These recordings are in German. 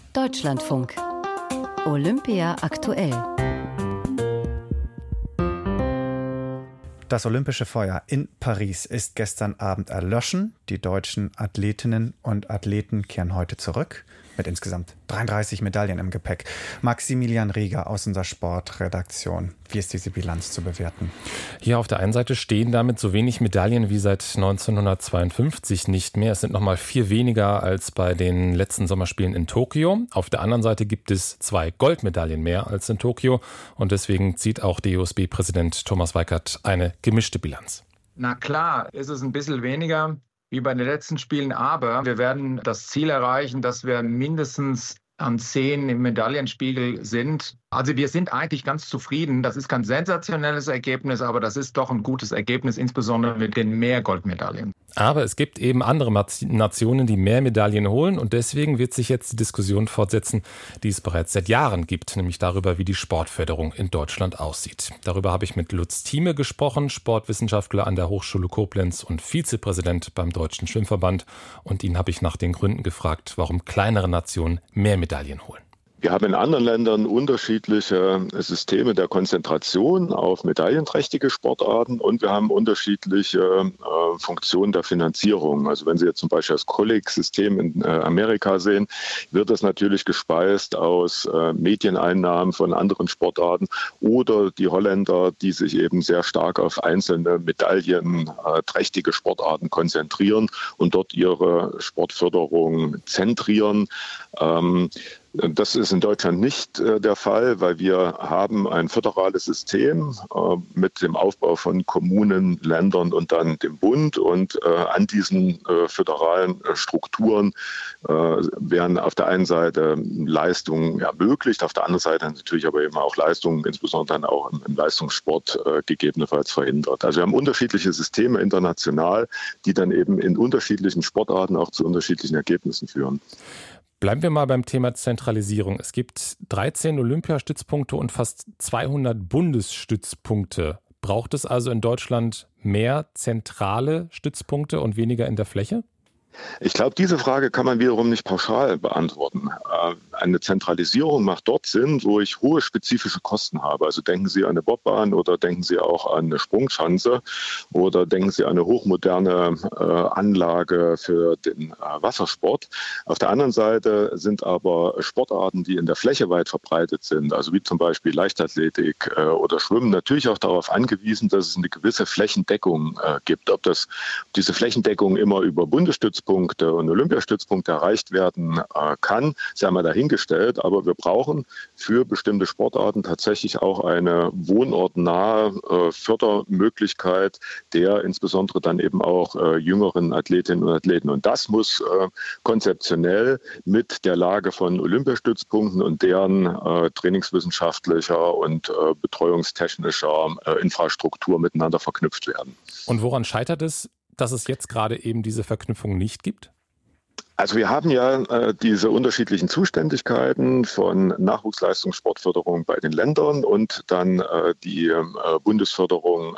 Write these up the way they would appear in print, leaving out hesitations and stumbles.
Deutschlandfunk. Olympia aktuell. Das olympische Feuer in Paris ist gestern Abend erloschen. Die deutschen Athletinnen und Athleten kehren heute zurück mit insgesamt 33 Medaillen im Gepäck. Maximilian Rieger aus unserer Sportredaktion. Wie ist diese Bilanz zu bewerten? Hier auf der einen Seite stehen damit so wenig Medaillen wie seit 1952 nicht mehr. Es sind nochmal 4 weniger als bei den letzten Sommerspielen in Tokio. Auf der anderen Seite gibt es 2 Goldmedaillen mehr als in Tokio. Und deswegen zieht auch DOSB-Präsident Thomas Weikert eine gemischte Bilanz. Na klar, ist es ein bisschen weniger wie bei den letzten Spielen, aber wir werden das Ziel erreichen, dass wir mindestens an 10 im Medaillenspiegel sind. Also wir sind eigentlich ganz zufrieden. Das ist kein sensationelles Ergebnis, aber das ist doch ein gutes Ergebnis, insbesondere mit den mehr Goldmedaillen. Aber es gibt eben andere Nationen, die mehr Medaillen holen und deswegen wird sich jetzt die Diskussion fortsetzen, die es bereits seit Jahren gibt, nämlich darüber, wie die Sportförderung in Deutschland aussieht. Darüber habe ich mit Lutz Thieme gesprochen, Sportwissenschaftler an der Hochschule Koblenz und Vizepräsident beim Deutschen Schwimmverband. Und ihn habe ich nach den Gründen gefragt, warum kleinere Nationen mehr Medaillen holen. Wir haben in anderen Ländern unterschiedliche Systeme der Konzentration auf medaillenträchtige Sportarten und wir haben unterschiedliche Funktionen der Finanzierung. Also wenn Sie jetzt zum Beispiel das Colleague-System in Amerika sehen, wird das natürlich gespeist aus Medieneinnahmen von anderen Sportarten oder die Holländer, die sich eben sehr stark auf einzelne medaillenträchtige Sportarten konzentrieren und dort ihre Sportförderung zentrieren. Das ist in Deutschland nicht der Fall, weil wir haben ein föderales System mit dem Aufbau von Kommunen, Ländern und dann dem Bund. Und an diesen föderalen Strukturen werden auf der einen Seite Leistungen ermöglicht, auf der anderen Seite natürlich aber eben auch Leistungen, insbesondere dann auch im Leistungssport gegebenenfalls verhindert. Also wir haben unterschiedliche Systeme international, die dann eben in unterschiedlichen Sportarten auch zu unterschiedlichen Ergebnissen führen. Bleiben wir mal beim Thema Zentralisierung. Es gibt 13 Olympiastützpunkte und fast 200 Bundesstützpunkte. Braucht es also in Deutschland mehr zentrale Stützpunkte und weniger in der Fläche? Ich glaube, diese Frage kann man wiederum nicht pauschal beantworten. Eine Zentralisierung macht dort Sinn, wo ich hohe spezifische Kosten habe. Also denken Sie an eine Bobbahn oder denken Sie auch an eine Sprungschanze oder denken Sie an eine hochmoderne Anlage für den Wassersport. Auf der anderen Seite sind aber Sportarten, die in der Fläche weit verbreitet sind, also wie zum Beispiel Leichtathletik oder Schwimmen, natürlich auch darauf angewiesen, dass es eine gewisse Flächendeckung gibt. Ob diese Flächendeckung immer über Bundesstützpunkte und Olympiastützpunkte erreicht werden kann, sei mal dahingestellt. Aber wir brauchen für bestimmte Sportarten tatsächlich auch eine wohnortnahe Fördermöglichkeit der insbesondere dann eben auch jüngeren Athletinnen und Athleten. Und das muss konzeptionell mit der Lage von Olympiastützpunkten und deren trainingswissenschaftlicher und betreuungstechnischer Infrastruktur miteinander verknüpft werden. Und woran scheitert es, dass es jetzt gerade eben diese Verknüpfung nicht gibt? Also wir haben ja diese unterschiedlichen Zuständigkeiten von Nachwuchsleistungssportförderung bei den Ländern und dann die Bundesförderung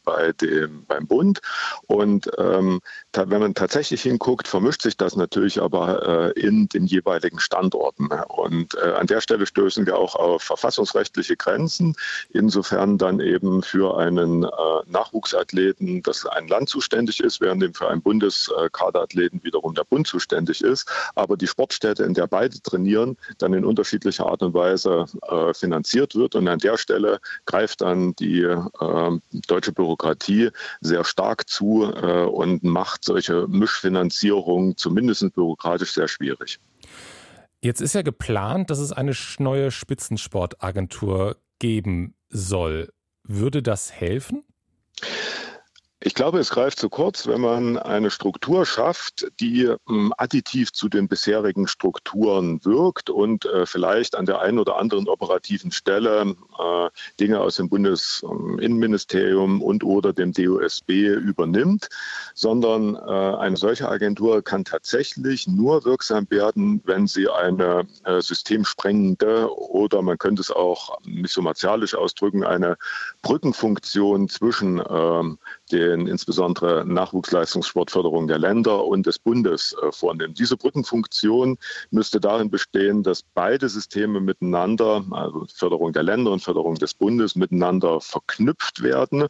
beim Bund. Und wenn man tatsächlich hinguckt, vermischt sich das natürlich aber in den jeweiligen Standorten. Und an der Stelle stößen wir auch auf verfassungsrechtliche Grenzen. Insofern dann eben für einen Nachwuchsathleten, dass ein Land zuständig ist, während dem für einen Bundeskaderathleten wiederum der Bund zuständig ist, aber die Sportstätte, in der beide trainieren, dann in unterschiedlicher Art und Weise finanziert wird. Und an der Stelle greift dann die deutsche Bürokratie sehr stark zu und macht solche Mischfinanzierungen zumindest bürokratisch sehr schwierig. Jetzt ist ja geplant, dass es eine neue Spitzensportagentur geben soll. Würde das helfen? Ich glaube, es greift zu kurz, wenn man eine Struktur schafft, die additiv zu den bisherigen Strukturen wirkt und vielleicht an der einen oder anderen operativen Stelle Dinge aus dem Bundesinnenministerium und oder dem DOSB übernimmt, sondern eine solche Agentur kann tatsächlich nur wirksam werden, wenn sie eine systemsprengende oder man könnte es auch nicht so martialisch ausdrücken, eine Brückenfunktion zwischen den insbesondere Nachwuchsleistungssportförderung der Länder und des Bundes vornimmt. Diese Brückenfunktion müsste darin bestehen, dass beide Systeme miteinander, also Förderung der Länder und Förderung des Bundes, miteinander verknüpft werden.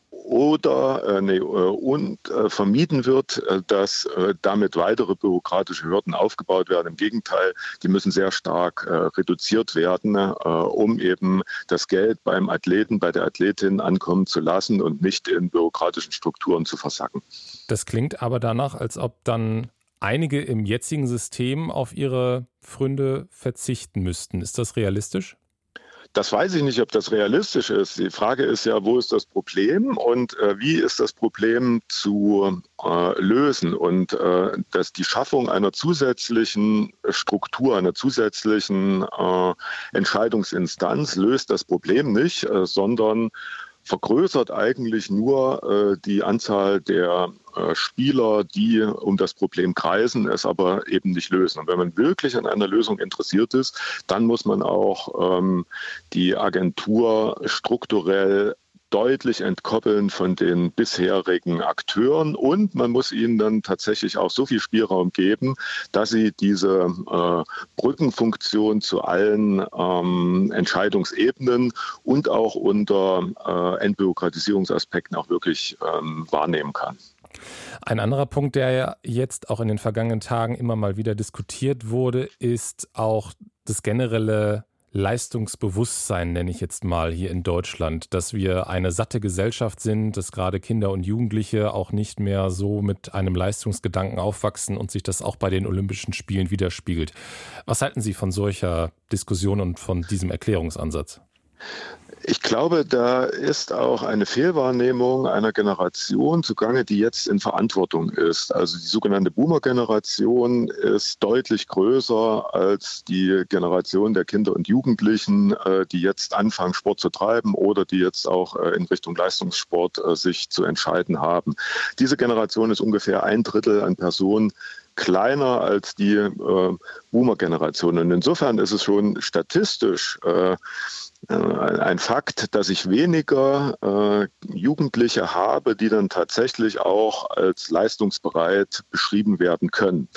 Und vermieden wird, dass damit weitere bürokratische Hürden aufgebaut werden. Im Gegenteil, die müssen sehr stark reduziert werden, um eben das Geld beim Athleten, bei der Athletin ankommen zu lassen und nicht in bürokratischen Strukturen zu versacken. Das klingt aber danach, als ob dann einige im jetzigen System auf ihre Pfründe verzichten müssten. Ist das realistisch? Das weiß ich nicht, ob das realistisch ist. Die Frage ist ja, wo ist das Problem und wie ist das Problem zu lösen? Und dass die Schaffung einer zusätzlichen Struktur, einer zusätzlichen Entscheidungsinstanz löst das Problem nicht, sondern vergrößert eigentlich nur die Anzahl der Spieler, die um das Problem kreisen, es aber eben nicht lösen. Und wenn man wirklich an einer Lösung interessiert ist, dann muss man auch die Agentur strukturell deutlich entkoppeln von den bisherigen Akteuren und man muss ihnen dann tatsächlich auch so viel Spielraum geben, dass sie diese Brückenfunktion zu allen Entscheidungsebenen und auch unter Entbürokratisierungsaspekten auch wirklich wahrnehmen kann. Ein anderer Punkt, der ja jetzt auch in den vergangenen Tagen immer mal wieder diskutiert wurde, ist auch das generelle Leistungsbewusstsein, nenne ich jetzt mal, hier in Deutschland, dass wir eine satte Gesellschaft sind, dass gerade Kinder und Jugendliche auch nicht mehr so mit einem Leistungsgedanken aufwachsen und sich das auch bei den Olympischen Spielen widerspiegelt. Was halten Sie von solcher Diskussion und von diesem Erklärungsansatz? Ich glaube, da ist auch eine Fehlwahrnehmung einer Generation zugange, die jetzt in Verantwortung ist. Also die sogenannte Boomer-Generation ist deutlich größer als die Generation der Kinder und Jugendlichen, die jetzt anfangen, Sport zu treiben oder die jetzt auch in Richtung Leistungssport sich zu entscheiden haben. Diese Generation ist ungefähr 1/3 an Personen kleiner als die Boomer-Generation. Und insofern ist es schon statistisch ein Fakt, dass ich weniger Jugendliche habe, die dann tatsächlich auch als leistungsbereit beschrieben werden können.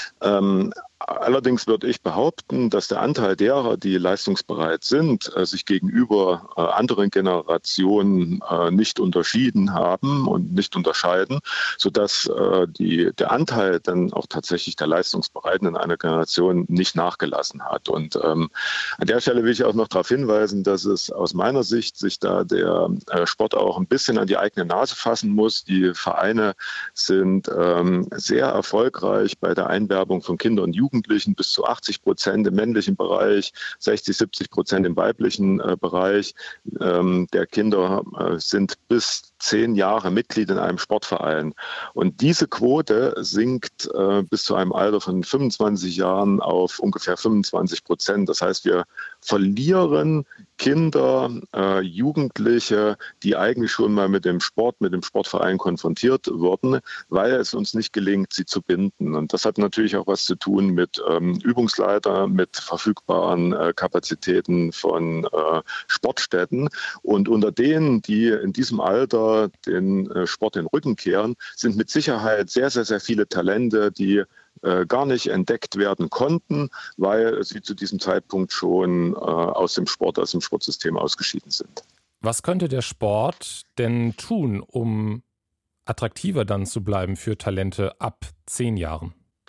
Allerdings würde ich behaupten, dass der Anteil derer, die leistungsbereit sind, sich gegenüber anderen Generationen nicht unterschieden haben und nicht unterscheiden, sodass der Anteil dann auch tatsächlich der Leistungsbereiten in einer Generation nicht nachgelassen hat. Und an der Stelle will ich auch noch darauf hinweisen, dass es aus meiner Sicht sich da der Sport auch ein bisschen an die eigene Nase fassen muss. Die Vereine sind sehr erfolgreich bei der Einwerbung von Kindern und Jugendlichen, bis zu 80% im männlichen Bereich, 60-70% im weiblichen Bereich der Kinder sind bis 10 Jahre Mitglied in einem Sportverein. Und diese Quote sinkt bis zu einem Alter von 25 Jahren auf ungefähr 25%. Das heißt, wir verlieren Kinder, Jugendliche, die eigentlich schon mal mit dem Sport, mit dem Sportverein konfrontiert wurden, weil es uns nicht gelingt, sie zu binden. Und das hat natürlich auch was zu tun mit Übungsleiter, mit verfügbaren Kapazitäten von Sportstätten. Und unter denen, die in diesem Alter den Sport den Rücken kehren, sind mit Sicherheit sehr, sehr, sehr viele Talente, die gar nicht entdeckt werden konnten, weil sie zu diesem Zeitpunkt schon aus dem Sportsystem ausgeschieden sind. Was könnte der Sport denn tun, um attraktiver dann zu bleiben für Talente ab 10 Jahren?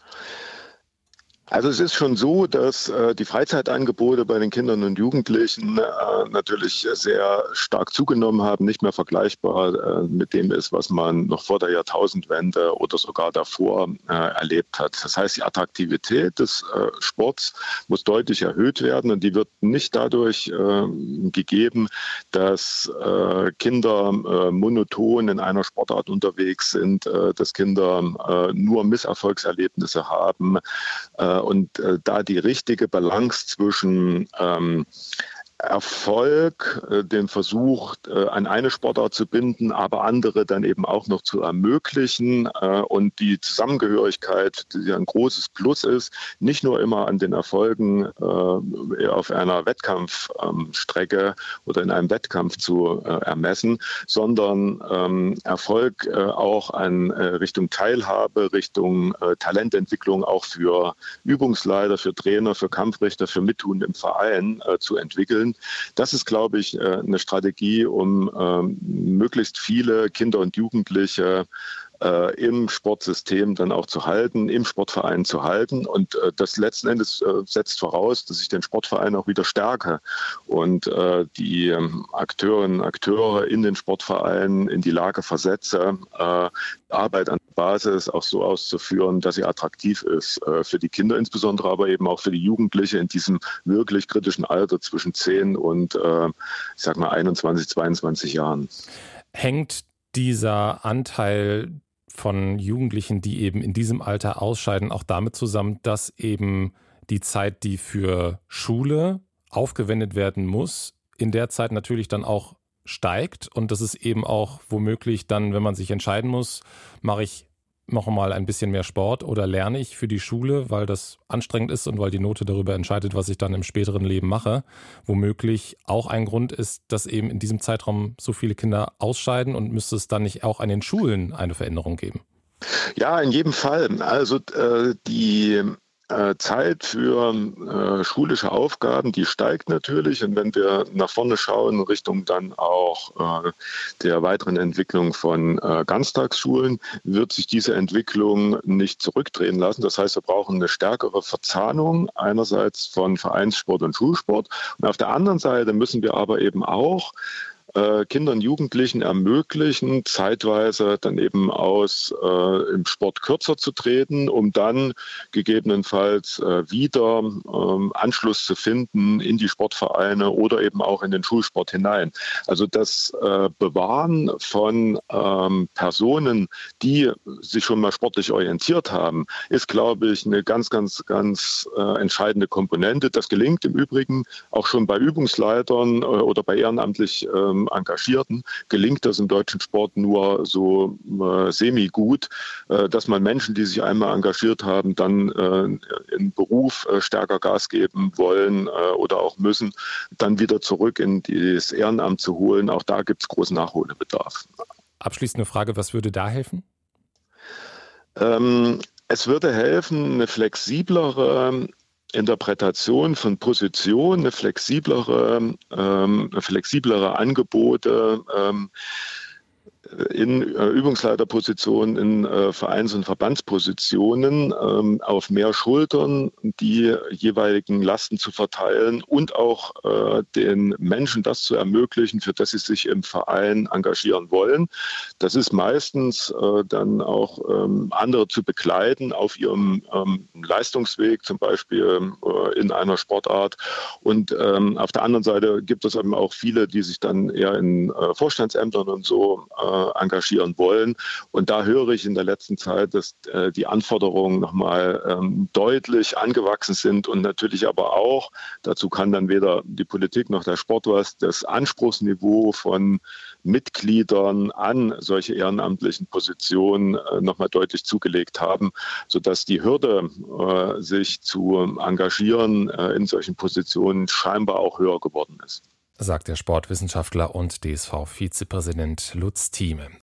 Also es ist schon so, dass die Freizeitangebote bei den Kindern und Jugendlichen natürlich sehr stark zugenommen haben, nicht mehr vergleichbar mit dem ist, was man noch vor der Jahrtausendwende oder sogar davor erlebt hat. Das heißt, die Attraktivität des Sports muss deutlich erhöht werden und die wird nicht dadurch gegeben, dass Kinder monoton in einer Sportart unterwegs sind, dass Kinder nur Misserfolgserlebnisse haben, und da die richtige Balance zwischen Erfolg, den Versuch, an eine Sportart zu binden, aber andere dann eben auch noch zu ermöglichen und die Zusammengehörigkeit, die ja ein großes Plus ist, nicht nur immer an den Erfolgen auf einer Wettkampfstrecke oder in einem Wettkampf zu ermessen, sondern Erfolg auch an Richtung Teilhabe, Richtung Talententwicklung auch für Übungsleiter, für Trainer, für Kampfrichter, für Mittun im Verein zu entwickeln. Das ist, glaube ich, eine Strategie, um möglichst viele Kinder und Jugendliche im Sportsystem dann auch zu halten, im Sportverein zu halten. Und das letzten Endes setzt voraus, dass ich den Sportverein auch wieder stärke und die Akteurinnen und Akteure in den Sportvereinen in die Lage versetze, Arbeit an der Basis auch so auszuführen, dass sie attraktiv ist für die Kinder insbesondere, aber eben auch für die Jugendliche in diesem wirklich kritischen Alter zwischen 10 und ich sag mal 21, 22 Jahren. Hängt dieser Anteil von Jugendlichen, die eben in diesem Alter ausscheiden, auch damit zusammen, dass eben die Zeit, die für Schule aufgewendet werden muss, in der Zeit natürlich dann auch steigt und dass es eben auch womöglich dann, wenn man sich entscheiden muss, mache ich noch mal ein bisschen mehr Sport oder lerne ich für die Schule, weil das anstrengend ist und weil die Note darüber entscheidet, was ich dann im späteren Leben mache, womöglich auch ein Grund ist, dass eben in diesem Zeitraum so viele Kinder ausscheiden und müsste es dann nicht auch an den Schulen eine Veränderung geben? Ja, in jedem Fall. Also die Zeit für schulische Aufgaben, die steigt natürlich. Und wenn wir nach vorne schauen, Richtung dann auch der weiteren Entwicklung von Ganztagsschulen, wird sich diese Entwicklung nicht zurückdrehen lassen. Das heißt, wir brauchen eine stärkere Verzahnung einerseits von Vereinssport und Schulsport. Und auf der anderen Seite müssen wir aber eben auch Kindern und Jugendlichen ermöglichen, zeitweise dann eben im Sport kürzer zu treten, um dann gegebenenfalls wieder Anschluss zu finden in die Sportvereine oder eben auch in den Schulsport hinein. Also das Bewahren von Personen, die sich schon mal sportlich orientiert haben, ist, glaube ich, eine ganz, ganz, ganz entscheidende Komponente. Das gelingt im Übrigen auch schon bei Übungsleitern oder bei ehrenamtlich Engagierten, gelingt das im deutschen Sport nur so semi-gut, dass man Menschen, die sich einmal engagiert haben, dann im Beruf stärker Gas geben wollen oder auch müssen, dann wieder zurück in das Ehrenamt zu holen. Auch da gibt es großen Nachholbedarf. Abschließende Frage, was würde da helfen? Es würde helfen, eine flexiblere Interpretation von Positionen, eine flexiblere Angebote in Übungsleiterpositionen, in Vereins- und Verbandspositionen auf mehr Schultern die jeweiligen Lasten zu verteilen und auch den Menschen das zu ermöglichen, für das sie sich im Verein engagieren wollen. Das ist meistens dann auch andere zu begleiten auf ihrem Leistungsweg, zum Beispiel in einer Sportart. Und auf der anderen Seite gibt es eben auch viele, die sich dann eher in Vorstandsämtern und so engagieren wollen. Und da höre ich in der letzten Zeit, dass die Anforderungen nochmal deutlich angewachsen sind und natürlich aber auch, dazu kann dann weder die Politik noch der Sport was, das Anspruchsniveau von Mitgliedern an solche ehrenamtlichen Positionen nochmal deutlich zugelegt haben, sodass die Hürde, sich zu engagieren in solchen Positionen, scheinbar auch höher geworden ist. Sagt der Sportwissenschaftler und DSV-Vizepräsident Lutz Thieme.